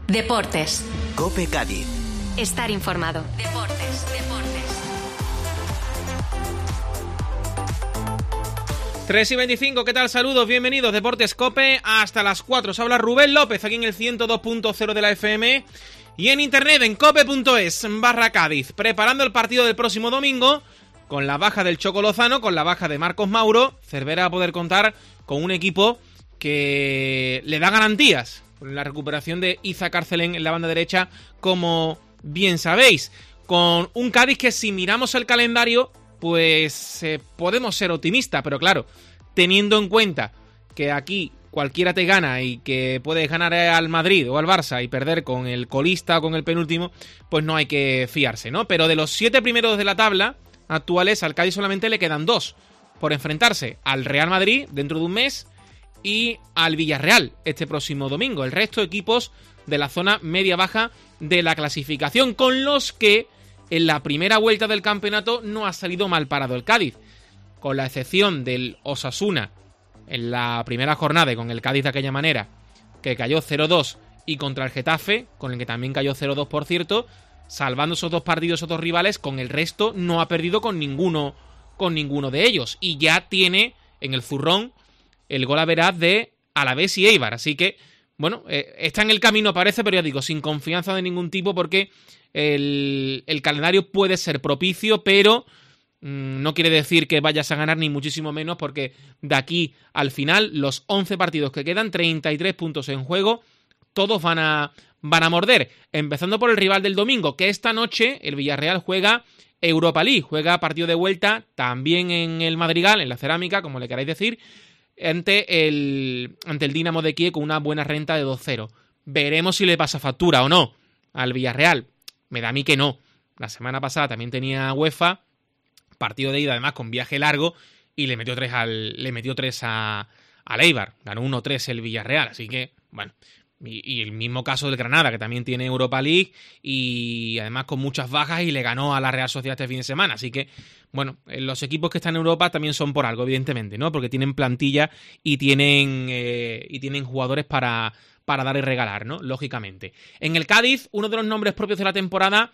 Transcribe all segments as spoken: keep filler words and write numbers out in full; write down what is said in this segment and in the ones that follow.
Deportes. COPE Cádiz. Estar informado. Deportes, deportes. tres y veinticinco, ¿qué tal? Saludos, bienvenidos, Deportes COPE, hasta las cuatro. Os habla Rubén López, aquí en el ciento dos punto cero de la F M y en internet en cope punto es barra Cádiz, preparando el partido del próximo domingo, con la baja del Choco Lozano, con la baja de Marcos Mauro. Cervera va a poder contar con un equipo que le da garantías, con la recuperación de Iza Carcelén en la banda derecha, como bien sabéis, con un Cádiz que, si miramos el calendario, pues eh, podemos ser optimistas, pero claro, teniendo en cuenta que aquí cualquiera te gana y que puedes ganar al Madrid o al Barça y perder con el colista o con el penúltimo, pues no hay que fiarse, ¿no? Pero de los siete primeros de la tabla actuales, al Cádiz solamente le quedan dos por enfrentarse: al Real Madrid dentro de un mes y al Villarreal este próximo domingo. El resto de equipos de la zona media-baja de la clasificación, con los que en la primera vuelta del campeonato no ha salido mal parado el Cádiz, con la excepción del Osasuna en la primera jornada y con el Cádiz de aquella manera, que cayó cero dos, y contra el Getafe, con el que también cayó cero dos, por cierto. Salvando esos dos partidos, esos dos rivales, con el resto no ha perdido con ninguno, con ninguno de ellos, y ya tiene en el zurrón el gol average de Alavés y Eibar. Así que, bueno, eh, está en el camino, parece, pero ya digo, sin confianza de ningún tipo, porque el, el calendario puede ser propicio, pero mmm, no quiere decir que vayas a ganar, ni muchísimo menos, porque de aquí al final, los once partidos que quedan, treinta y tres puntos en juego, todos van a, van a morder. Empezando por el rival del domingo, que esta noche el Villarreal juega Europa League, juega partido de vuelta también en el Madrigal, en la Cerámica, como le queráis decir, ante el, ante el Dinamo de Kiev, con una buena renta de dos cero. Veremos si le pasa factura o no al Villarreal. Me da a mí que no. La semana pasada también tenía UEFA, partido de ida además con viaje largo, y le metió tres al le metió tres a, al Eibar. Ganó uno tres el Villarreal, así que, bueno. Y, y el mismo caso del Granada, que también tiene Europa League y además con muchas bajas, y le ganó a la Real Sociedad este fin de semana. Así que, bueno, los equipos que están en Europa también son por algo, evidentemente, ¿no? Porque tienen plantilla y tienen eh, y tienen jugadores para, para dar y regalar, ¿no? Lógicamente. En el Cádiz, uno de los nombres propios de la temporada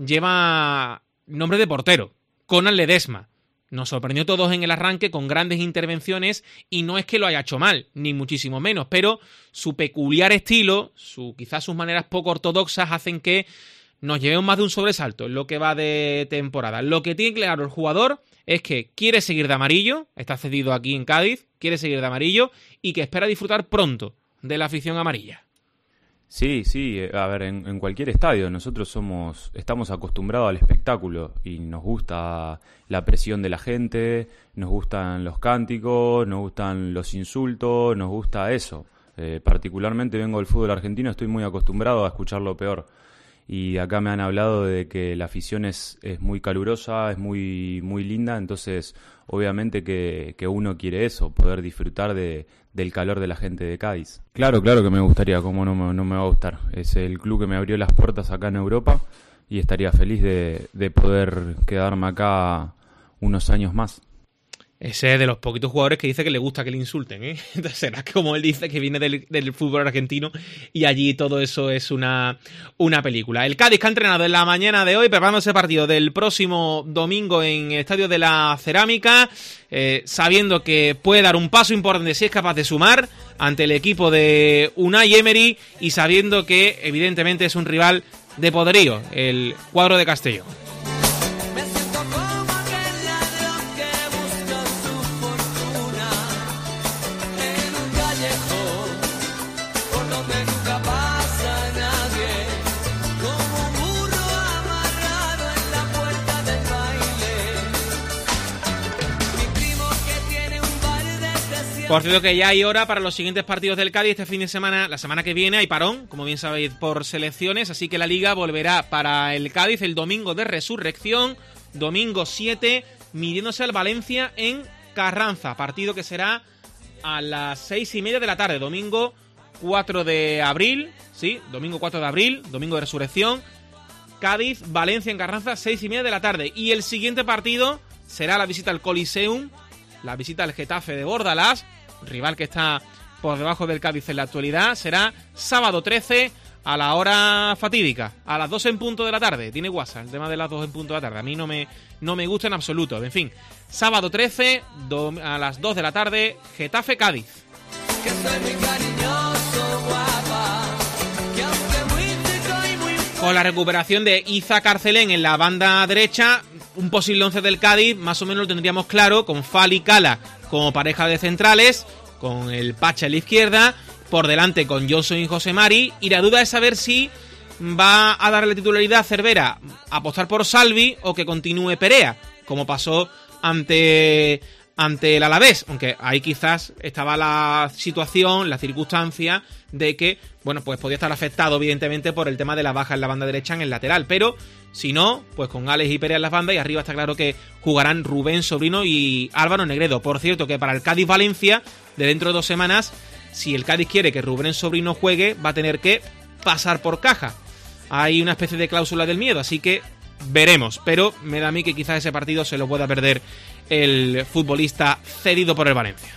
lleva nombre de portero: Conan Ledesma. Nos sorprendió a todos en el arranque con grandes intervenciones, y no es que lo haya hecho mal, ni muchísimo menos, pero su peculiar estilo, su quizás sus maneras poco ortodoxas, hacen que nos llevemos más de un sobresalto en lo que va de temporada. Lo que tiene claro el jugador es que quiere seguir de amarillo, está cedido aquí en Cádiz, quiere seguir de amarillo, y que espera disfrutar pronto de la afición amarilla. Sí, sí, a ver, en, en cualquier estadio nosotros somos estamos acostumbrados al espectáculo y nos gusta la presión de la gente, nos gustan los cánticos, nos gustan los insultos, nos gusta eso. Eh, particularmente vengo del fútbol argentino, estoy muy acostumbrado a escuchar lo peor. Y acá me han hablado de que la afición es, es muy calurosa, es muy, muy linda, entonces obviamente que, que uno quiere eso, poder disfrutar de, del calor de la gente de Cádiz. Claro, claro que me gustaría, cómo no me, no me va a gustar. Es el club que me abrió las puertas acá en Europa y estaría feliz de, de poder quedarme acá unos años más. Ese es de los poquitos jugadores que dice que le gusta que le insulten, ¿eh? Entonces será que, como él dice, que viene del, del fútbol argentino y allí todo eso es una, una película. El Cádiz, que ha entrenado en la mañana de hoy preparando ese partido del próximo domingo en el Estadio de la Cerámica, eh, sabiendo que puede dar un paso importante si es capaz de sumar ante el equipo de Unai Emery, y sabiendo que evidentemente es un rival de poderío, el cuadro de Castellón. Por cierto, que ya hay hora para los siguientes partidos del Cádiz este fin de semana. La semana que viene hay parón, como bien sabéis, por selecciones, así que la Liga volverá para el Cádiz el domingo de Resurrección, domingo siete, midiéndose al Valencia en Carranza, partido que será a las seis y media de la tarde, domingo cuatro de abril, sí, domingo cuatro de abril, domingo de Resurrección, Cádiz, Valencia en Carranza, seis y media de la tarde. Y el siguiente partido será la visita al Coliseum, la visita al Getafe de Bordalás, rival que está por debajo del Cádiz en la actualidad. Será sábado trece a la hora fatídica, a las dos en punto de la tarde. Tiene WhatsApp, el tema de las dos en punto de la tarde. A mí no me, no me gusta en absoluto. En fin, sábado trece, do, a las dos de la tarde, Getafe-Cádiz. Que soy muy cariñoso, guapa, que aunque muy chico y muy... Con la recuperación de Iza Carcelén en la banda derecha, un posible once del Cádiz, más o menos lo tendríamos claro, con Fali y Cala como pareja de centrales, con el Pacha en la izquierda, por delante con Johnson y José Mari, y la duda es saber si va a darle titularidad a Cervera, apostar por Salvi o que continúe Perea, como pasó ante, ante el Alavés, aunque ahí quizás estaba la situación, la circunstancia de que, bueno, pues podía estar afectado evidentemente por el tema de la baja en la banda derecha en el lateral, pero si no, pues con Alex y Perea en las bandas, y arriba está claro que jugarán Rubén Sobrino y Álvaro Negredo. Por cierto, que para el Cádiz-Valencia, de dentro de dos semanas, si el Cádiz quiere que Rubén Sobrino juegue, va a tener que pasar por caja. Hay una especie de cláusula del miedo, así que veremos. Pero me da a mí que quizás ese partido se lo pueda perder el futbolista cedido por el Valencia.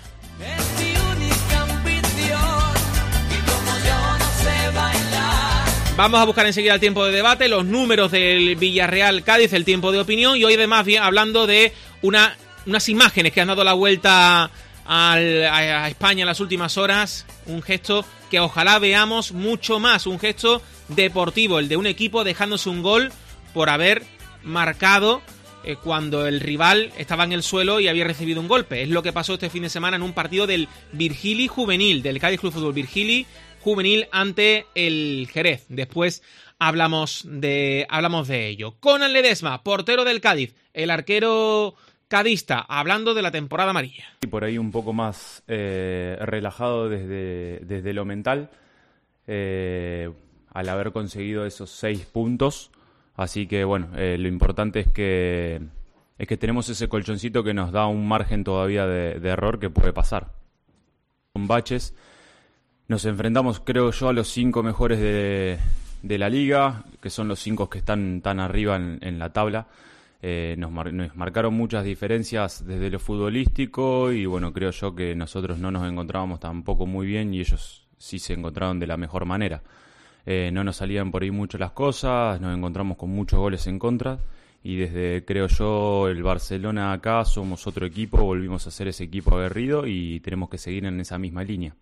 Vamos a buscar enseguida el tiempo de debate, los números del Villarreal-Cádiz, el tiempo de opinión, y hoy además hablando de una, unas imágenes que han dado la vuelta al, a, a España en las últimas horas, un gesto que ojalá veamos mucho más, un gesto deportivo, el de un equipo dejándose un gol por haber marcado eh, cuando el rival estaba en el suelo y había recibido un golpe. Es lo que pasó este fin de semana en un partido del Virgili Juvenil, del Cádiz Club Fútbol Virgili Juvenil ante el Jerez. Después hablamos de, hablamos de ello. Conan Ledesma, portero del Cádiz, el arquero cadista, hablando de la temporada amarilla. Y por ahí un poco más eh, relajado desde, desde lo mental, eh, al haber conseguido esos seis puntos. Así que bueno, eh, lo importante es que, es que tenemos ese colchoncito que nos da un margen todavía de, de error que puede pasar. Con baches. Nos enfrentamos, creo yo, a los cinco mejores de, de la liga, que son los cinco que están tan arriba en, en la tabla. Eh, nos, mar, nos marcaron muchas diferencias desde lo futbolístico y bueno, creo yo que nosotros no nos encontrábamos tampoco muy bien y ellos sí se encontraron de la mejor manera. Eh, no nos salían por ahí mucho las cosas, nos encontramos con muchos goles en contra y desde, creo yo, el Barcelona acá somos otro equipo, volvimos a ser ese equipo aguerrido y tenemos que seguir en esa misma línea.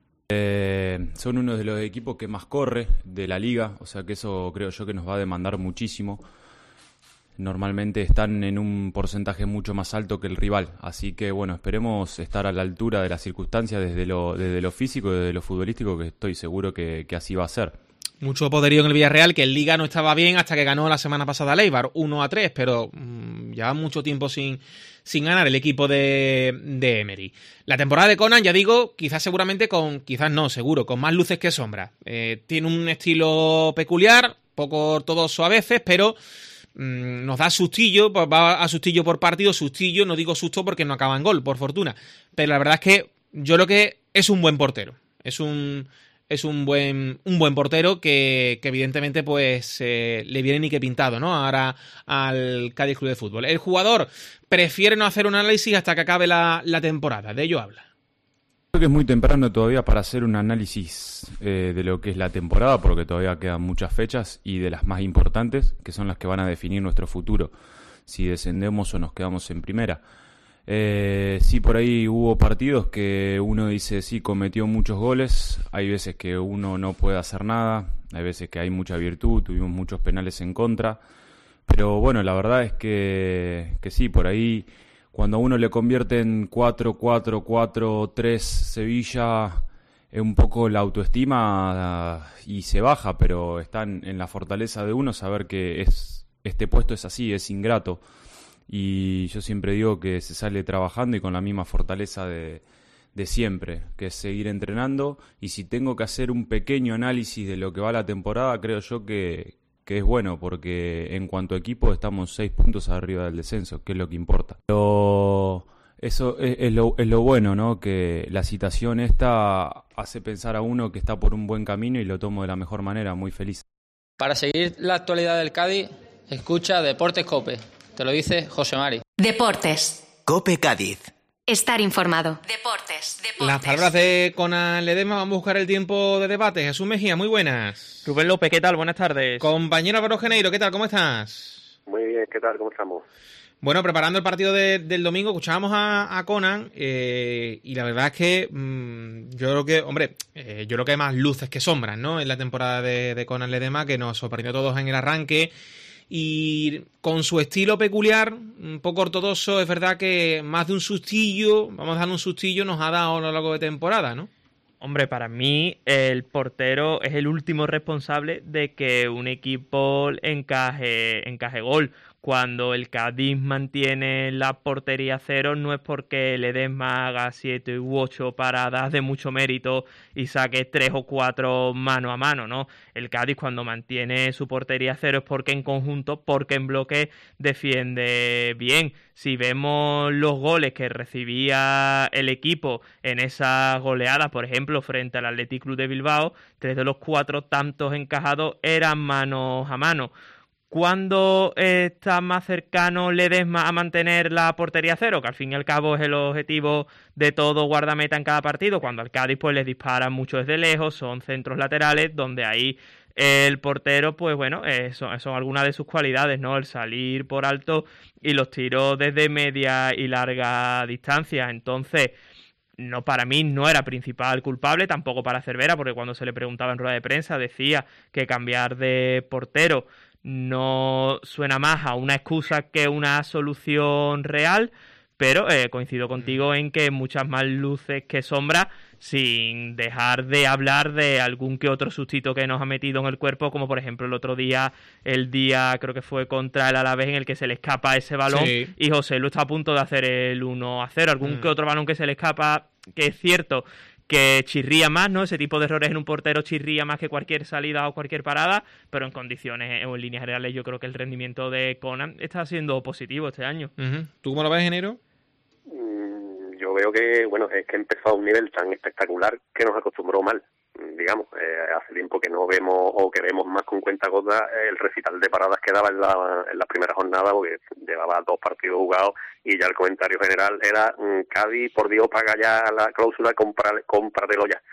Eh, son uno de los equipos que más corre de la liga, o sea que eso creo yo que nos va a demandar muchísimo. Normalmente están en un porcentaje mucho más alto que el rival, así que bueno, esperemos estar a la altura de las circunstancias desde lo, desde lo físico y desde lo futbolístico, que estoy seguro que, que así va a ser. Mucho poderío en el Villarreal, que en Liga no estaba bien hasta que ganó la semana pasada a Eibar, uno a tres, pero mmm, lleva mucho tiempo sin, sin ganar el equipo de, de Emery. La temporada de Conan, ya digo, quizás seguramente con, quizás no, seguro, con más luces que sombras. Eh, tiene un estilo peculiar, poco ortodoxo a veces, pero mmm, nos da sustillo, va a sustillo por partido, sustillo, no digo susto porque no acaba en gol, por fortuna. Pero la verdad es que yo creo que es un buen portero, es un... Es un buen un buen portero que, que evidentemente pues eh, le viene ni que pintado, ¿no? Ahora al Cádiz Club de Fútbol. El jugador prefiere no hacer un análisis hasta que acabe la, la temporada. De ello habla. Creo que es muy temprano todavía para hacer un análisis eh, de lo que es la temporada, porque todavía quedan muchas fechas y de las más importantes, que son las que van a definir nuestro futuro, si descendemos o nos quedamos en primera. Eh, sí, por ahí hubo partidos que uno dice sí, cometió muchos goles, hay veces que uno no puede hacer nada, hay veces que hay mucha virtud, tuvimos muchos penales en contra, pero bueno, la verdad es que, que sí, por ahí cuando a uno le convierte en cuatro cuatro cuatro tres Sevilla, es un poco la autoestima uh, y se baja, pero está en, en la fortaleza de uno saber que es este puesto es así, es ingrato. Y yo siempre digo que se sale trabajando y con la misma fortaleza de, de siempre, que es seguir entrenando. Y si tengo que hacer un pequeño análisis de lo que va la temporada, creo yo que, que es bueno, porque en cuanto a equipo estamos seis puntos arriba del descenso, que es lo que importa. Pero eso es, es, lo, es lo bueno, ¿no? Que la citación esta hace pensar a uno que está por un buen camino y lo tomo de la mejor manera, muy feliz. Para seguir la actualidad del Cádiz, escucha Deportes COPE. Te lo dice José Mari. Deportes. COPE Cádiz. Estar informado. Deportes, deportes. Las palabras de Conan Ledesma. Vamos a buscar el tiempo de debate. Jesús Mejía, muy buenas. Rubén López, ¿qué tal? Buenas tardes. Compañero Álvaro Geneiro, ¿qué tal? ¿Cómo estás? Muy bien, ¿qué tal? ¿Cómo estamos? Bueno, preparando el partido de, del domingo, escuchábamos a, a Conan eh, y la verdad es que mmm, yo creo que, hombre, eh, yo creo que hay más luces que sombras, ¿no? En la temporada de, de Conan Ledesma, que nos sorprendió a todos en el arranque. Y con su estilo peculiar, un poco ortodoxo, es verdad que más de un sustillo, vamos a dar un sustillo, nos ha dado a lo largo de temporada, ¿no? Hombre, para mí el portero es el último responsable de que un equipo encaje, encaje gol. Cuando el Cádiz mantiene la portería cero no es porque Ledesma haga siete u ocho paradas de mucho mérito y saque tres o cuatro mano a mano, ¿no? El Cádiz cuando mantiene su portería cero es porque en conjunto, porque en bloque defiende bien. Si vemos los goles que recibía el equipo en esas goleadas, por ejemplo, frente al Athletic Club de Bilbao, tres de los cuatro tantos encajados eran manos a mano. ¿Cuándo está más cercano Ledesma a mantener la portería cero? Que al fin y al cabo es el objetivo de todo guardameta en cada partido. Cuando al Cádiz pues les disparan mucho desde lejos, son centros laterales, donde ahí el portero, pues bueno, eh, son, son algunas de sus cualidades, ¿no? El salir por alto y los tiros desde media y larga distancia. Entonces, no, para mí no era principal culpable, tampoco para Cervera, porque cuando se le preguntaba en rueda de prensa decía que cambiar de portero no suena más a una excusa que una solución real, pero eh, coincido contigo en que muchas más luces que sombras, sin dejar de hablar de algún que otro sustito que nos ha metido en el cuerpo, como por ejemplo el otro día, el día creo que fue contra el Alavés, en el que se le escapa ese balón, sí. Y José Lu está a punto de hacer el uno a cero, algún mm. que otro balón que se le escapa, que es cierto que chirría más, ¿no? Ese tipo de errores en un portero chirría más que cualquier salida o cualquier parada, pero en condiciones o en líneas generales yo creo que el rendimiento de Conan está siendo positivo este año. Uh-huh. ¿Tú cómo lo ves, Genero? Mm, yo veo que, bueno, es que empezó a un nivel tan espectacular que nos acostumbró mal. Digamos, eh, hace tiempo que no vemos o que vemos más con cuentagotas el recital de paradas que daba en la, en la primera jornada, porque llevaba dos partidos jugados y ya el comentario general era mmm, Cádiz, por Dios, paga ya la cláusula, cómpratelo ya.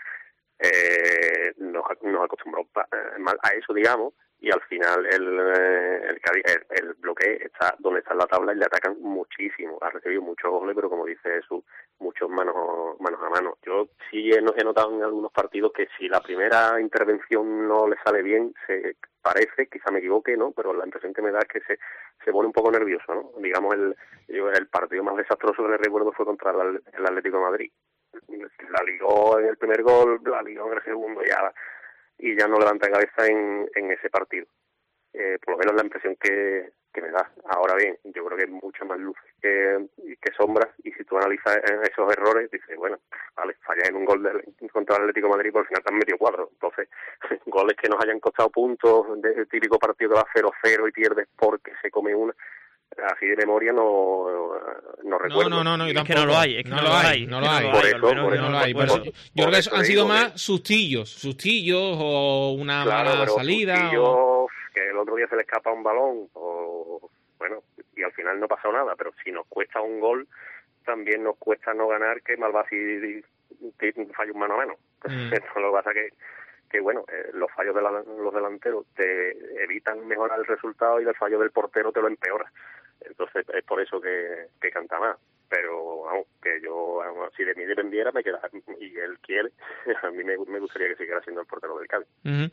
Eh, nos, nos acostumbró mal a eso, digamos, y al final el, el, Cádiz, el, el bloque está donde está en la tabla y le atacan muchísimo. Ha recibido muchos goles, pero como dice Jesús, muchos manos manos a mano. Yo sí he, he notado en algunos partidos que si la primera intervención no le sale bien, se parece, quizá me equivoque, ¿no? Pero la impresión que me da es que se, se pone un poco nervioso, ¿no? Digamos, el, el partido más desastroso que le recuerdo fue contra el, el Atlético de Madrid. La ligó en el primer gol, la ligó en el segundo ya, y ya no levanta cabeza en, en ese partido. Eh, por lo menos la impresión que, que me da. Ahora bien, yo creo que hay mucha más luz que, que sombras, y si tú analizas esos errores, dices, bueno, vale, fallas en un gol de, contra el Atlético de Madrid, por el final te han metido cuatro. Entonces, goles que nos hayan costado puntos, de, de típico partido que va cero cero y pierdes porque se come una, así de memoria no, no recuerdo. No, no, no, es que no lo hay, es que no, no lo hay, no lo hay. Por eso, por eso, no lo hay. Por eso, yo creo que eso han sido más sustillos, sustillos o una claro, mala salida. Sustillos, o... que el otro día se le escapa un balón, o bueno, y al final no ha pasado nada, pero si nos cuesta un gol, también nos cuesta no ganar, que mal va si falla un mano a mano. Mm. Esto lo que pasa que que bueno, eh, los fallos de la, los delanteros te evitan mejorar el resultado y el fallo del portero te lo empeora. Entonces es por eso que, que canta más. Pero vamos, que yo, vamos, si de mí dependiera, me queda, y él quiere, a mí me, me gustaría que siguiera siendo el portero del Cádiz. Uh-huh.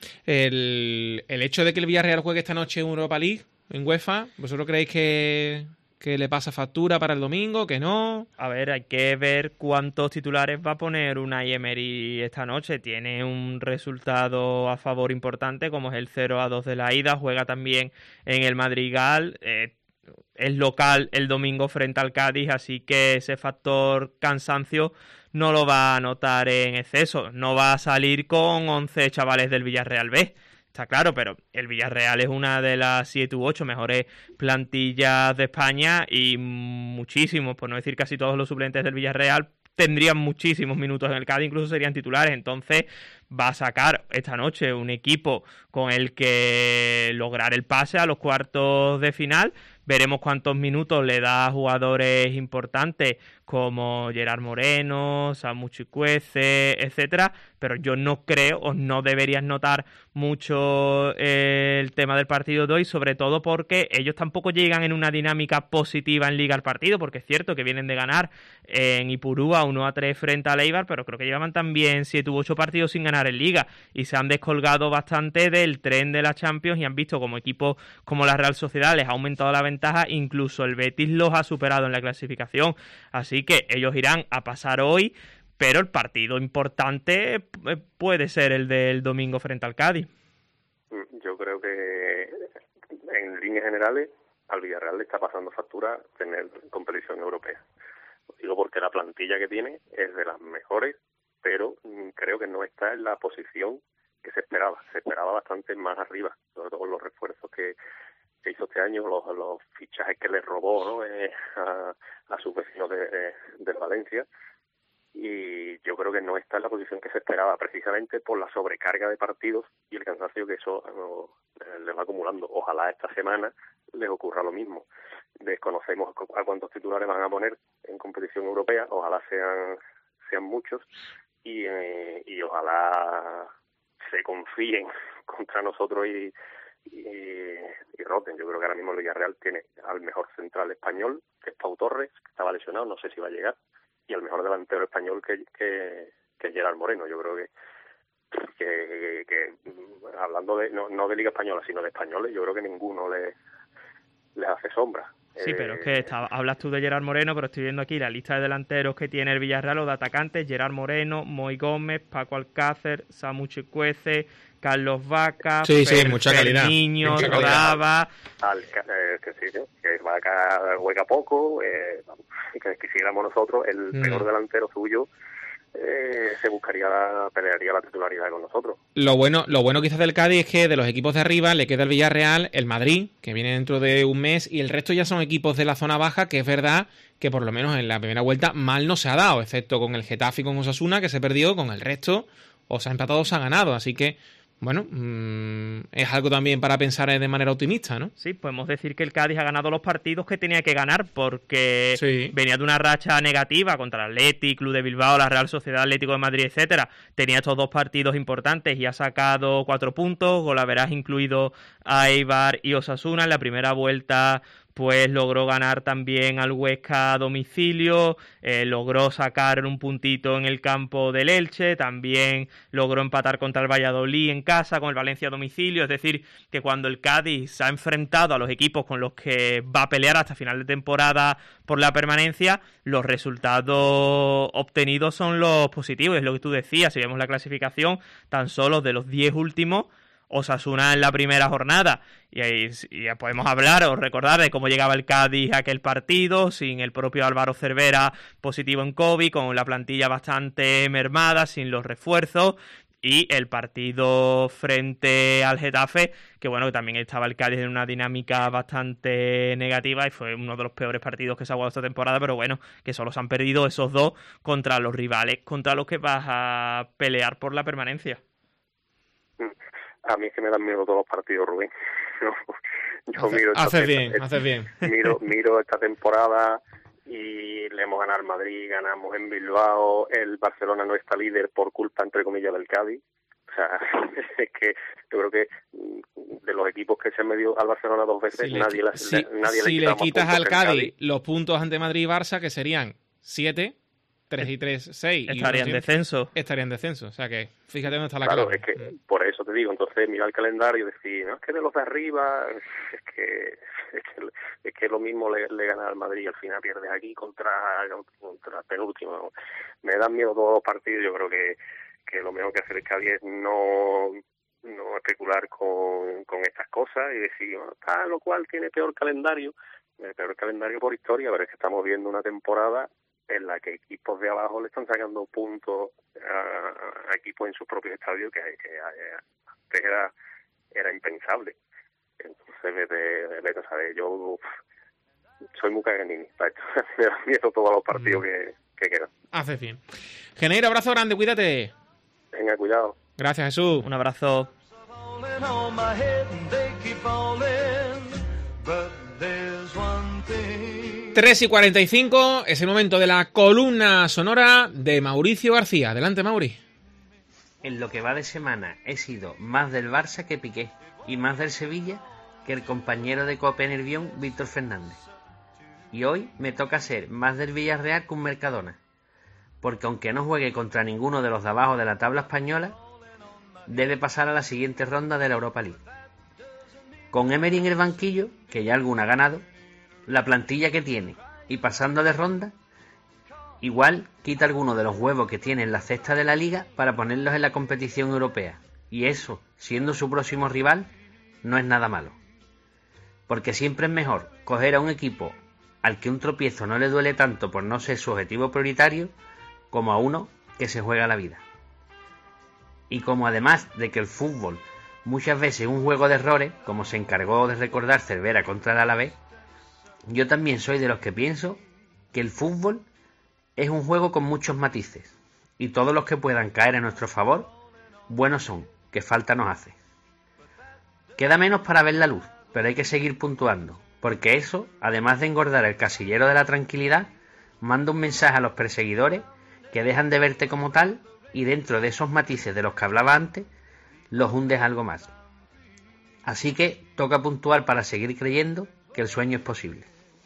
el, el hecho de que el Villarreal juegue esta noche en Europa League, en UEFA, ¿vosotros creéis que, que le pasa factura para el domingo, que no? A ver, hay que ver cuántos titulares va a poner Unai Emery esta noche. Tiene un resultado a favor importante, como es el cero a dos de la ida, juega también en el Madrigal, eh, es local el domingo frente al Cádiz, así que ese factor cansancio no lo va a notar en exceso. No va a salir con once chavales del Villarreal B, está claro, pero el Villarreal es una de las siete u ocho mejores plantillas de España y muchísimos, por no decir casi todos los suplentes del Villarreal, tendrían muchísimos minutos en el Cádiz, incluso serían titulares. Entonces va a sacar esta noche un equipo con el que lograr el pase a los cuartos de final. Veremos cuántos minutos le da a jugadores importantes como Gerard Moreno, Samu Chukwueze, etcétera, pero yo no creo o no deberías notar mucho eh, el tema del partido de hoy, sobre todo porque ellos tampoco llegan en una dinámica positiva en Liga al partido, porque es cierto que vienen de ganar en Ipurúa uno a tres frente al Eibar, pero creo que llevaban también siete u ocho partidos sin ganar en Liga y se han descolgado bastante del tren de la Champions y han visto como equipos como la Real Sociedad les ha aumentado la ventaja, incluso el Betis los ha superado en la clasificación, así que ellos irán a pasar hoy, pero el partido importante puede ser el del domingo frente al Cádiz. Yo creo que en líneas generales al Villarreal le está pasando factura tener competición europea. Digo porque la plantilla que tiene es de las mejores, pero creo que no está en la posición que se esperaba. Se esperaba bastante más arriba, sobre todo los refuerzos que, que hizo este año, los, los fichajes que le robó, ¿no? eh, a, a sus vecinos de, de, del Valencia. Y yo creo que no está en la posición que se esperaba, precisamente por la sobrecarga de partidos y el cansancio que eso no, les va acumulando. Ojalá esta semana les ocurra lo mismo. Desconocemos a cuántos titulares van a poner en competición europea, ojalá sean sean muchos y, eh, y ojalá se confíen contra nosotros y, y, y roten. Yo creo que ahora mismo el Villarreal tiene al mejor central español, que es Pau Torres, que estaba lesionado, no sé si va a llegar, y al mejor delantero español que, que, que Gerard Moreno. Yo creo que, que, que hablando de no, no de Liga Española, sino de españoles, yo creo que ninguno le les hace sombra. Sí, pero es que está, hablas tú de Gerard Moreno, pero estoy viendo aquí la lista de delanteros que tiene el Villarreal o de atacantes: Gerard Moreno, Moy Gómez, Paco Alcácer, Samu Chukwueze, Carlos Vaca, sí, Fer, sí, mucha calidad. Niño, mucha Rodaba. Al, eh, que sí, que Vaca juega poco, eh, que quisiéramos nosotros, el mm. peor delantero suyo eh, se buscaría, la, pelearía la titularidad con nosotros. Lo bueno, lo bueno quizás del Cádiz es que de los equipos de arriba le queda el Villarreal, el Madrid, que viene dentro de un mes, y el resto ya son equipos de la zona baja, que es verdad que por lo menos en la primera vuelta mal no se ha dado, excepto con el Getafe y con Osasuna, que se perdió. Con el resto o se ha empatado o se ha ganado, así que bueno, mmm, es algo también para pensar de manera optimista, ¿no? Sí, podemos decir que el Cádiz ha ganado los partidos que tenía que ganar, porque sí. venía de una racha negativa contra el Athletic, Club de Bilbao, la Real Sociedad, Atlético de Madrid, etcétera. Tenía estos dos partidos importantes y ha sacado cuatro puntos, golaveras incluido a Eibar y Osasuna. En la primera vuelta pues logró ganar también al Huesca a domicilio, eh, logró sacar un puntito en el campo del Elche, también logró empatar contra el Valladolid en casa, con el Valencia a domicilio. Es decir, que cuando el Cádiz se ha enfrentado a los equipos con los que va a pelear hasta final de temporada por la permanencia, los resultados obtenidos son los positivos. Es lo que tú decías, si vemos la clasificación, tan solo de los diez últimos, Osasuna en la primera jornada, y ahí y ya podemos hablar o recordar de cómo llegaba el Cádiz a aquel partido, sin el propio Álvaro Cervera positivo en COVID, con la plantilla bastante mermada, sin los refuerzos, y el partido frente al Getafe, que bueno, que también estaba el Cádiz en una dinámica bastante negativa y fue uno de los peores partidos que se ha jugado esta temporada, pero bueno, que solo se han perdido esos dos contra los rivales contra los que vas a pelear por la permanencia. A mí es que me dan miedo todos los partidos, Rubén. Yo hace, miro haces bien, haces bien. Miro, miro esta temporada y le hemos ganado al Madrid, ganamos en Bilbao, el Barcelona no está líder por culpa, entre comillas, del Cádiz. O sea, es que yo creo que de los equipos que se han medido al Barcelona dos veces, si nadie, le, la, si, nadie si le, le quitas al Cádiz, Cádiz los puntos ante Madrid y Barça, que serían siete, tres y tres, seis. Estaría en descenso. Estaría en descenso. O sea que, fíjate dónde está la claro, clave. Es que, por eso te digo, entonces mira el calendario y decir, no, es que de los de arriba, es que es que, es que lo mismo le, le gana al Madrid y al final pierdes aquí contra, contra el penúltimo. Me dan miedo todos los partidos. Yo creo que, que lo mejor que hacer el Cádiz es no, no especular con, con estas cosas y decir, bueno, tal o cual tiene peor calendario, el peor calendario por historia, pero es que estamos viendo una temporada en la que equipos de abajo le están sacando puntos a, a equipos en sus propios estadios que, que antes era, era impensable. Entonces, vete, vete a saber, yo uf, soy muy caganista, me da miedo todos los partidos que, que quedan. Haces bien. Geneiro, abrazo grande, cuídate. Venga, cuidado. Gracias, Jesús. Un abrazo. But there's one thing tres y cuarenta y cinco, es el momento de la columna sonora de Mauricio García. Adelante, Mauri. En lo que va de semana he sido más del Barça que Piqué y más del Sevilla que el compañero de Cope Nervión, Víctor Fernández. Y hoy me toca ser más del Villarreal que un Mercadona, porque aunque no juegue contra ninguno de los de abajo de la tabla española, debe pasar a la siguiente ronda de la Europa League. Con Emery en el banquillo, que ya alguna ha ganado, la plantilla que tiene y pasando de ronda, igual quita alguno de los huevos que tiene en la cesta de la liga para ponerlos en la competición europea. Y eso, siendo su próximo rival, no es nada malo. Porque siempre es mejor coger a un equipo al que un tropiezo no le duele tanto por no ser su objetivo prioritario, como a uno que se juega la vida. Y como además de que el fútbol muchas veces es un juego de errores, como se encargó de recordar Cervera contra el Alavés, yo también soy de los que pienso que el fútbol es un juego con muchos matices, y todos los que puedan caer a nuestro favor, buenos son, que falta nos hace. Queda menos para ver la luz, pero hay que seguir puntuando, porque eso, además de engordar el casillero de la tranquilidad, manda un mensaje a los perseguidores que dejan de verte como tal, y dentro de esos matices de los que hablaba antes, los hundes algo más. Así que toca puntuar para seguir creyendo que el sueño es posible.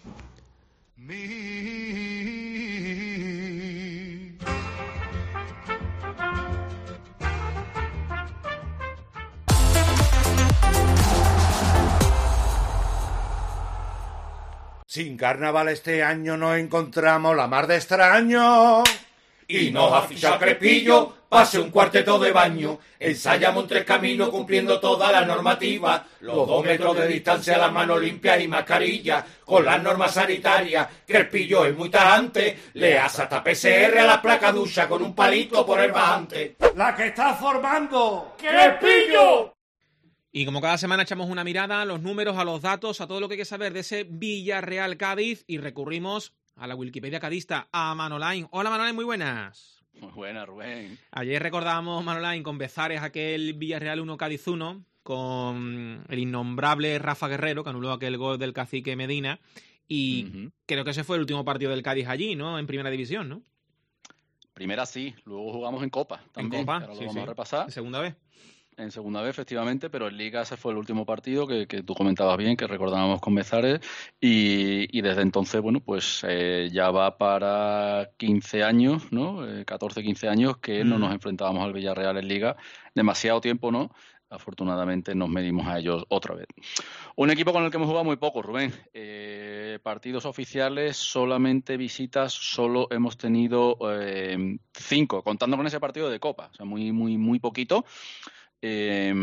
Sin carnaval este año nos encontramos la mar de extraño. Y nos ha fichado Crespillo, pase un cuarteto de baño. Ensayamos un tres caminos cumpliendo toda la normativa. Los dos metros de distancia, las manos limpias y mascarilla. Con las normas sanitarias, Crespillo es muy tajante. Le hace hasta P C R a la placa ducha con un palito por el bajante. ¡La que está formando! ¡Crespillo! Y como cada semana echamos una mirada a los números, a los datos, a todo lo que hay que saber de ese Villarreal Cádiz y recurrimos a la Wikipedia cadista, a Manolain. Hola Manolain, muy buenas. Muy buenas, Rubén. Ayer recordábamos, Manolain, con Bezares aquel Villarreal uno Cádiz uno, con el innombrable Rafa Guerrero, que anuló aquel gol del cacique Medina, y uh-huh. creo que ese fue el último partido del Cádiz allí, ¿no? En primera división, ¿no? Primera sí, luego jugamos en Copa también. En Copa, ahora lo sí, vamos sí. a repasar. En segunda vez. En segunda vez, efectivamente, pero en Liga ese fue el último partido que, que tú comentabas bien, que recordábamos con Bezares, y, y desde entonces, bueno, pues eh, ya va para quince años, ¿no? Eh, catorce, quince años que mm. no nos enfrentábamos al Villarreal en Liga. Demasiado tiempo, ¿no? Afortunadamente nos medimos a ellos otra vez. Un equipo con el que hemos jugado muy poco, Rubén. Eh, partidos oficiales, solamente visitas, solo hemos tenido eh, cinco, contando con ese partido de Copa, o sea, muy, muy, muy poquito. Eh,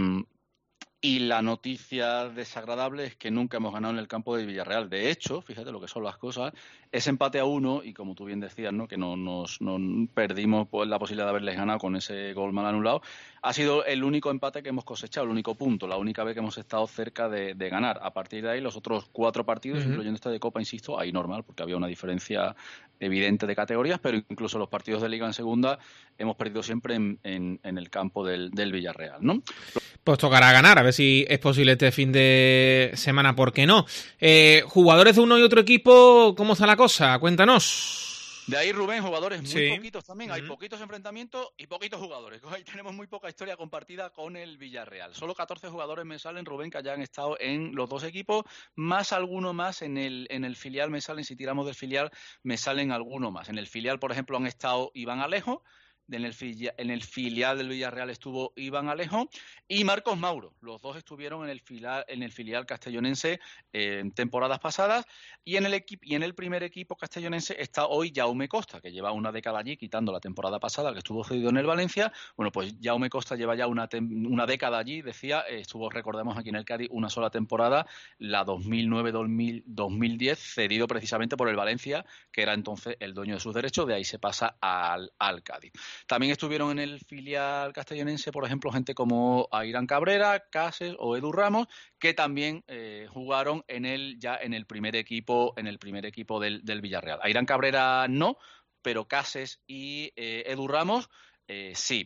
y la noticia desagradable es que nunca hemos ganado en el campo de Villarreal. De hecho, fíjate lo que son las cosas, ese empate a uno, y como tú bien decías, ¿no? que no, nos no perdimos la posibilidad de haberles ganado con ese gol mal anulado, ha sido el único empate que hemos cosechado, el único punto, la única vez que hemos estado cerca de, de ganar. A partir de ahí, los otros cuatro partidos, uh-huh. incluyendo este de Copa, insisto, ahí normal, porque había una diferencia evidente de categorías, pero incluso los partidos de Liga en segunda hemos perdido siempre en, en, en el campo del, del Villarreal, ¿no? Pues tocará ganar, a ver si es posible este fin de semana, ¿por qué no? Eh, jugadores de uno y otro equipo, ¿cómo está la cosa? Cuéntanos. De ahí, Rubén, jugadores muy sí. poquitos también. Uh-huh. Hay poquitos enfrentamientos y poquitos jugadores. Ahí tenemos muy poca historia compartida con el Villarreal. Solo catorce jugadores me salen, Rubén, que hayan estado en los dos equipos, más alguno más en el, en el filial me salen. Si tiramos del filial, me salen alguno más. En el filial, por ejemplo, han estado Iván Alejo. En el, filial, en el filial del Villarreal estuvo Iván Alejo y Marcos Mauro. Los dos estuvieron en el filial, en el filial castellonense eh, en temporadas pasadas. Y en el equipo y en el primer equipo castellonense está hoy Jaume Costa, que lleva una década allí, quitando la temporada pasada, que estuvo cedido en el Valencia. Bueno, pues Jaume Costa lleva ya una, tem- una década allí, decía, eh, estuvo, recordemos, aquí en el Cádiz una sola temporada, la dos mil nueve dos mil diez, cedido precisamente por el Valencia, que era entonces el dueño de sus derechos. De ahí se pasa al, al Cádiz. También estuvieron en el filial castellonense, por ejemplo, gente como Airán Cabrera, Cases o Edu Ramos, que también eh, jugaron en el ya en el primer equipo, en el primer equipo del, del Villarreal. Airán Cabrera no, pero Cases y eh, Edu Ramos eh, sí.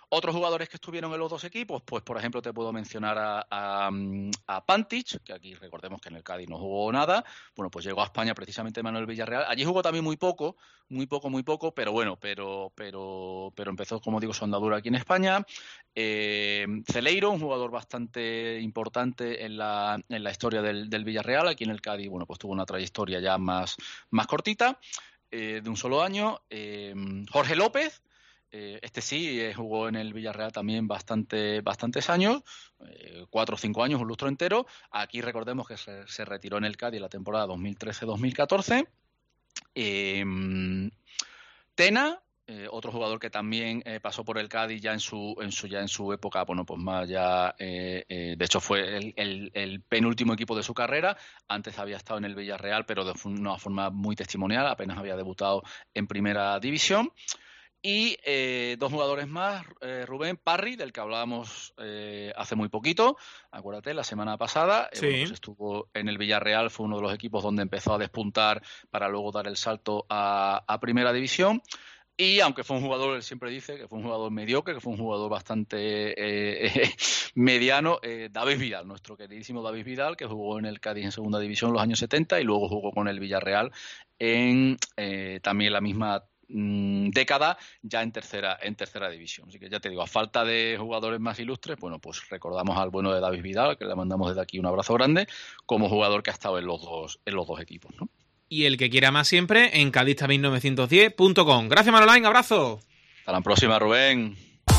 Otros jugadores que estuvieron en los dos equipos, pues por ejemplo te puedo mencionar a, a, a Pantic, que aquí recordemos que en el Cádiz no jugó nada. Bueno, pues llegó a España precisamente Manuel Villarreal. Allí jugó también muy poco, muy poco, muy poco, pero bueno, pero pero pero empezó, como digo, su andadura aquí en España. Eh, Celeiro, un jugador bastante importante en la, en la historia del, del Villarreal. Aquí en el Cádiz, bueno, pues tuvo una trayectoria ya más, más cortita, eh, de un solo año. Eh, Jorge López, Eh, este sí, eh, jugó en el Villarreal también bastante, bastantes años, eh, cuatro o cinco años, un lustro entero. Aquí recordemos que se, se retiró en el Cádiz la temporada dos mil trece dos mil catorce. Eh, Tena, eh, otro jugador que también eh, pasó por el Cádiz ya en su, en su, ya en su época, bueno, pues más ya, eh, eh, de hecho fue el, el, el penúltimo equipo de su carrera. Antes había estado en el Villarreal, pero de una forma muy testimonial, apenas había debutado en primera división. Y eh, dos jugadores más, eh, Rubén Parry, del que hablábamos eh, hace muy poquito, acuérdate, la semana pasada, eh, Sí. bueno, pues estuvo en el Villarreal, fue uno de los equipos donde empezó a despuntar para luego dar el salto a, a Primera División. Y aunque fue un jugador, él siempre dice que fue un jugador mediocre, que fue un jugador bastante eh, eh, mediano, eh, David Vidal, nuestro queridísimo David Vidal, que jugó en el Cádiz en Segunda División en los años setenta y luego jugó con el Villarreal en eh, también la misma década ya en tercera en tercera división. Así que ya te digo, a falta de jugadores más ilustres, bueno, pues recordamos al bueno de David Vidal, que le mandamos desde aquí un abrazo grande, como jugador que ha estado en los dos en los dos equipos, ¿no? Y el que quiera más siempre en Cádiz mil novecientos diez punto com. Gracias, Manolain, abrazo. Hasta la próxima, Rubén.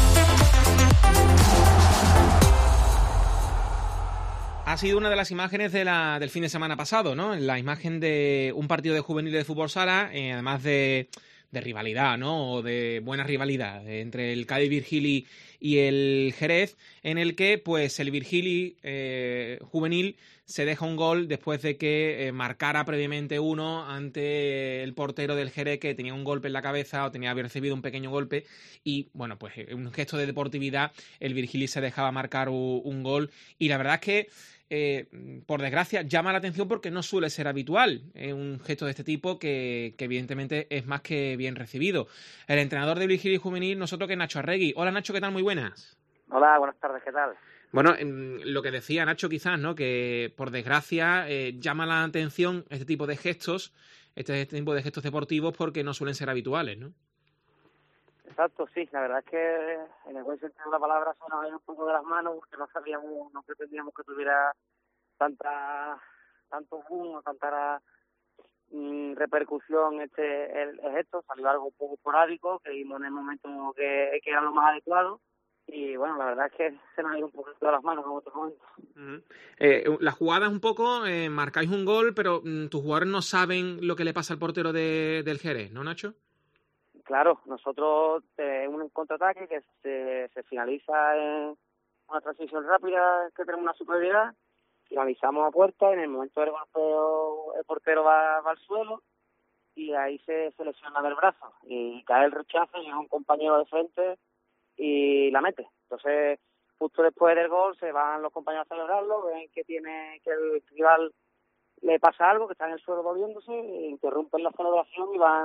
Ha sido una de las imágenes de la, del fin de semana pasado, ¿no? La imagen de un partido de juveniles de fútbol sala, eh, además de de rivalidad, ¿no? O de buena rivalidad entre el Cádiz Virgili y el Jerez, en el que pues el Virgili eh, juvenil se deja un gol después de que eh, marcara previamente uno ante el portero del Jerez, que tenía un golpe en la cabeza o tenía había recibido un pequeño golpe, y bueno, pues en un gesto de deportividad el Virgili se dejaba marcar un, un gol, y la verdad es que Eh, por desgracia, llama la atención porque no suele ser habitual eh, un gesto de este tipo que, que evidentemente es más que bien recibido. El entrenador de Virgili Juvenil, nosotros, que es Nacho Arregui. Hola, Nacho, ¿qué tal? Muy buenas. Hola, buenas tardes, ¿qué tal? Bueno, lo que decía Nacho quizás, ¿no? Que por desgracia eh, llama la atención este tipo de gestos, este, este tipo de gestos deportivos, porque no suelen ser habituales, ¿no? Exacto, sí, la verdad es que en el buen sentido de la palabra se nos ha ido un poco de las manos, porque no sabíamos, no pretendíamos que tuviera tanta, tanto boom o tanta mm, repercusión este el, el gesto. Salió algo un poco esporádico, que vimos en el momento que, que era lo más adecuado, y bueno, la verdad es que se nos ha ido un poquito de las manos en otro momento. Uh-huh. Eh, la jugada es un poco, eh, marcáis un gol, pero mm, tus jugadores no saben lo que le pasa al portero de, del Jerez, ¿no, Nacho? Claro, nosotros eh, un contraataque que se, se finaliza en una transición rápida, que tenemos una superioridad, finalizamos a puerta, en el momento del golpeo el portero va, va al suelo y ahí se, se lesiona del brazo y cae el rechazo y es un compañero de frente y la mete. Entonces, justo después del gol se van los compañeros a celebrarlo, ven que tiene que el rival le pasa algo, que está en el suelo doliéndose, e interrumpen la celebración y van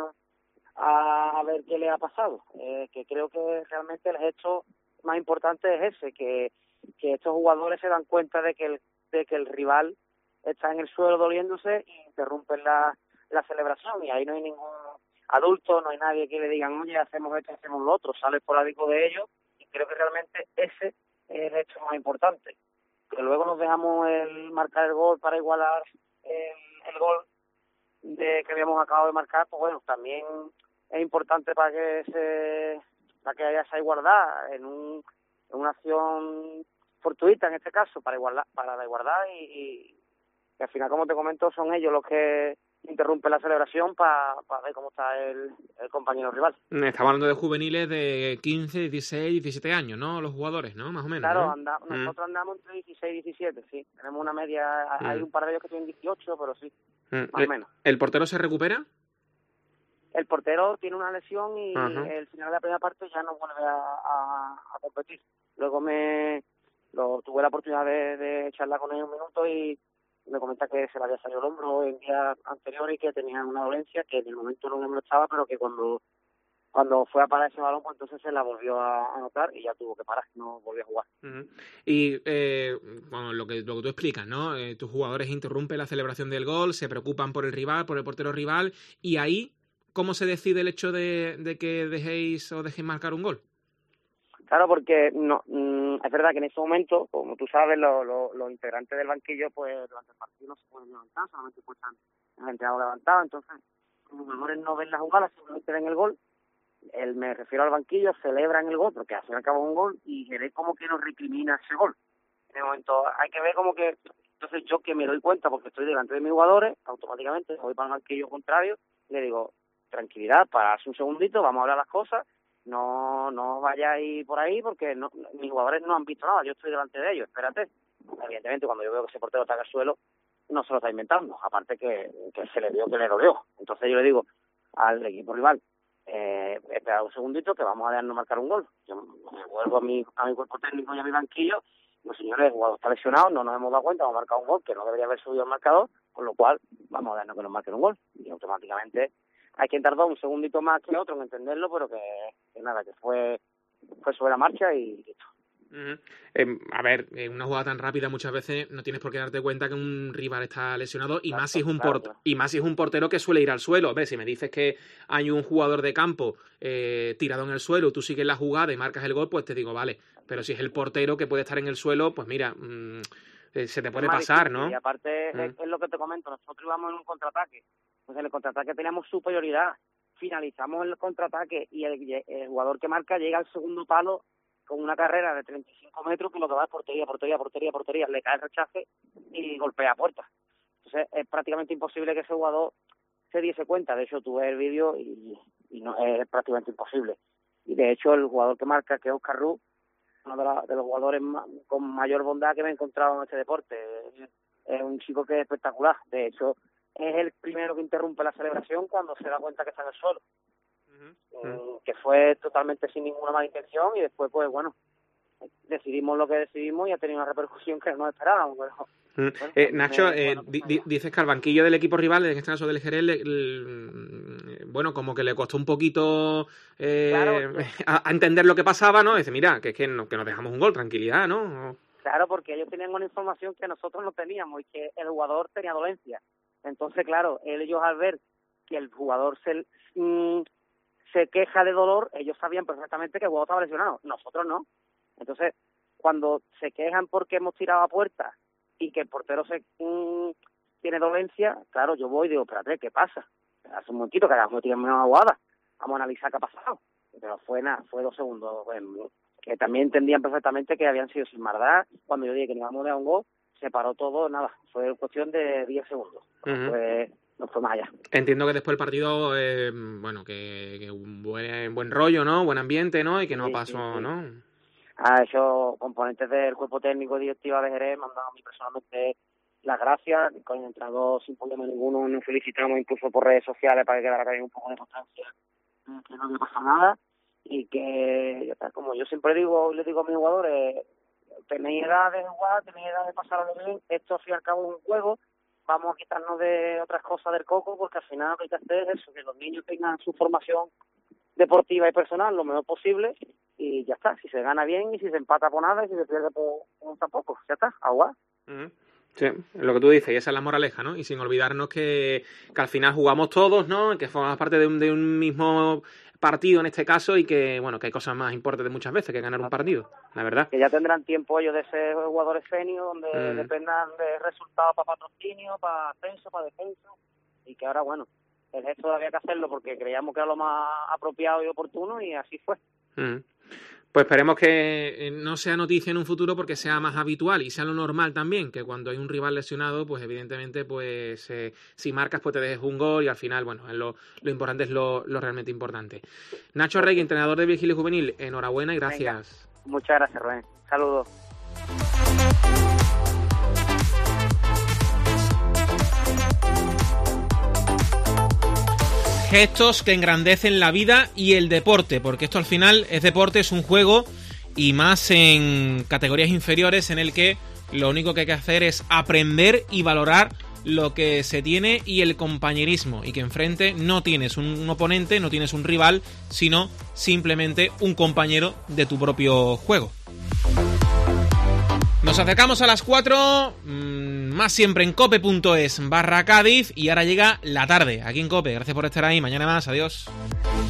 a ver qué le ha pasado, eh, que creo que realmente el gesto más importante es ese, que, que estos jugadores se dan cuenta de que el, de que el rival está en el suelo doliéndose y interrumpen la, la celebración, y ahí no hay ningún adulto, no hay nadie que le digan, oye, hacemos esto, hacemos lo otro, sale esporádico de ellos, y creo que realmente ese es el hecho más importante. Que luego nos dejamos el marcar el gol para igualar el, el gol de que habíamos acabado de marcar, pues bueno, también es importante para que se para que haya esa igualdad en, un, en una acción fortuita, en este caso, para igualdad, para la igualdad, y, y, y al final, como te comento, son ellos los que interrumpen la celebración para pa ver cómo está el, el compañero rival. Estamos hablando de juveniles de quince, dieciséis, diecisiete años, ¿no? Los jugadores, ¿no? Más o menos. Claro, ¿no? anda, mm. nosotros andamos entre dieciséis y diecisiete, sí. Tenemos una media, mm. hay un par de ellos que tienen dieciocho, pero sí, mm. más o menos. ¿El portero se recupera? El portero tiene una lesión y uh-huh. el final de la primera parte ya no vuelve a, a, a competir. Luego me lo, tuve la oportunidad de, de charlar con él un minuto y me comenta que se le había salido el hombro el día anterior y que tenía una dolencia que en el momento no me molestaba, pero que cuando cuando fue a parar ese balón, pues entonces se la volvió a anotar y ya tuvo que parar, no volvió a jugar. Uh-huh. Y eh, bueno, lo que lo que tú explicas, ¿no? Eh, tus jugadores interrumpen la celebración del gol, se preocupan por el rival, por el portero rival, y ahí, ¿cómo se decide el hecho de, de que dejéis o dejéis marcar un gol? Claro, porque no mm, es verdad que en ese momento, como tú sabes, los lo, lo integrantes del banquillo, pues durante el partido no se pueden levantar, solamente pues están el entrenador levantado, entonces los jugadores no ven la jugada, simplemente ven el gol. El, me refiero al banquillo, celebran el gol, porque al fin y al cabo es un gol, y Jerez como que nos recrimina ese gol. En el momento hay que ver como que, entonces yo que me doy cuenta, porque estoy delante de mis jugadores, automáticamente voy para el banquillo contrario, y le digo, tranquilidad, pararse un segundito, vamos a hablar las cosas, no no vayáis por ahí, porque no, mis jugadores no han visto nada, yo estoy delante de ellos, espérate. Evidentemente, cuando yo veo que ese portero está en el suelo, no se lo está inventando, aparte que, que se le vio que le dolió. Entonces yo le digo al equipo rival, Eh, espera un segundito que vamos a dejarnos marcar un gol. Yo me vuelvo a mi, a mi cuerpo técnico y a mi banquillo. Los señores, el jugador está lesionado, no nos hemos dado cuenta, hemos marcado un gol que no debería haber subido el marcador, con lo cual vamos a dejarnos que nos marquen un gol. Y automáticamente hay quien tardó un segundito más que otro en entenderlo, pero que, que nada, que fue, fue sobre la marcha y listo. Uh-huh. Eh, a ver, en una jugada tan rápida muchas veces no tienes por qué darte cuenta que un rival está lesionado y, claro, más si es un claro, port- y más si es un portero que suele ir al suelo. A ver, si me dices que hay un jugador de campo eh, tirado en el suelo, tú sigues la jugada y marcas el gol, pues te digo, vale. Pero si es el portero que puede estar en el suelo, pues mira, mmm, eh, se te puede pasar, ¿no? Y aparte uh-huh. es, es lo que te comento, nosotros íbamos en un contraataque, pues en el contraataque teníamos superioridad, finalizamos el contraataque y el, el jugador que marca llega al segundo palo con una carrera de treinta y cinco metros que lo que va es portería, portería, portería, portería, le cae el rechace y golpea puerta. Entonces es prácticamente imposible que ese jugador se diese cuenta. De hecho, tú ves el vídeo y, y no es prácticamente imposible. Y de hecho, el jugador que marca, que es Oscar Ruz, uno de, la, de los jugadores más, con mayor bondad que me he encontrado en este deporte. Es, es un chico que es espectacular. De hecho, es el primero que interrumpe la celebración cuando se da cuenta que está en el suelo. Uh-huh. Que fue totalmente sin ninguna mala intención y después pues bueno decidimos lo que decidimos y ha tenido una repercusión que no esperábamos. Bueno, uh-huh. bueno, eh, Nacho, me, eh, bueno, di, dices que al banquillo del equipo rival, en este caso del Jerez, le, le, bueno, como que le costó un poquito eh, claro, sí. a, a entender lo que pasaba, ¿no? Dice, mira, que es que, no, que nos dejamos un gol, tranquilidad, ¿no? Claro, porque ellos tenían una información que nosotros no teníamos y que el jugador tenía dolencia. Entonces, claro, ellos al ver que el jugador se... Mmm, se queja de dolor, ellos sabían perfectamente que el jugador estaba lesionado, nosotros no. Entonces, cuando se quejan porque hemos tirado a puerta y que el portero se mmm, tiene dolencia, claro, yo voy y digo, espérate, ¿qué pasa? Hace un momentito que hagamos una jugada, vamos a analizar qué ha pasado. Pero fue nada, fue dos segundos. Bueno, que también entendían perfectamente que habían sido sin maldad. Cuando yo dije que nos íbamos a dar un gol, se paró todo, nada, fue cuestión de diez segundos. Uh-huh. Fue... no fue más allá. Entiendo que después el partido, eh, bueno, que, que un buen, buen rollo, ¿no? Buen ambiente, ¿no? Y que no sí, pasó, sí, sí. ¿no? Ha hecho componentes del cuerpo técnico directivo de Jerez, me han dado a mí personalmente las gracias, con el entrenador sin problema ninguno, nos felicitamos incluso por redes sociales para que quedara también un poco de constancia, que no había pasado nada, y que, como yo siempre digo, le digo a mis jugadores, tenéis edad de jugar, tenéis edad de pasarlo bien, esto al fin y al cabo es un juego, vamos a quitarnos de otras cosas del coco, porque al final lo que hay que hacer es eso, que los niños tengan su formación deportiva y personal lo mejor posible, y ya está, si se gana bien, y si se empata por nada, y si se pierde por pues, tampoco, ya está, a jugar. Uh-huh. Sí, lo que tú dices, y esa es la moraleja, ¿no? Y sin olvidarnos que, que al final jugamos todos, ¿no? Que formamos parte de un, de un mismo partido en este caso, y que, bueno, que hay cosas más importantes muchas veces que ganar un partido, la verdad. Que ya tendrán tiempo ellos de ser jugadores senior, donde mm. dependan de resultados para patrocinio, para ascenso, para defensa, y que ahora, bueno, el gesto había que hacerlo porque creíamos que era lo más apropiado y oportuno, y así fue. Mm. Pues esperemos que no sea noticia en un futuro, porque sea más habitual y sea lo normal también, que cuando hay un rival lesionado, pues evidentemente, pues eh, si marcas, pues te dejes un gol, y al final, bueno, lo, lo importante es lo, lo realmente importante. Nacho Rey, entrenador de Virgilio Juvenil, enhorabuena y gracias. Venga. Muchas gracias, Rubén. Saludos. Gestos que engrandecen la vida y el deporte, porque esto al final es deporte, es un juego, y más en categorías inferiores en el que lo único que hay que hacer es aprender y valorar lo que se tiene y el compañerismo, y que enfrente no tienes un oponente, no tienes un rival, sino simplemente un compañero de tu propio juego. Nos acercamos a las cuatro, mmm, más siempre en cope.es barra Cádiz, y ahora llega la tarde aquí en Cope. Gracias por estar ahí, mañana más, adiós.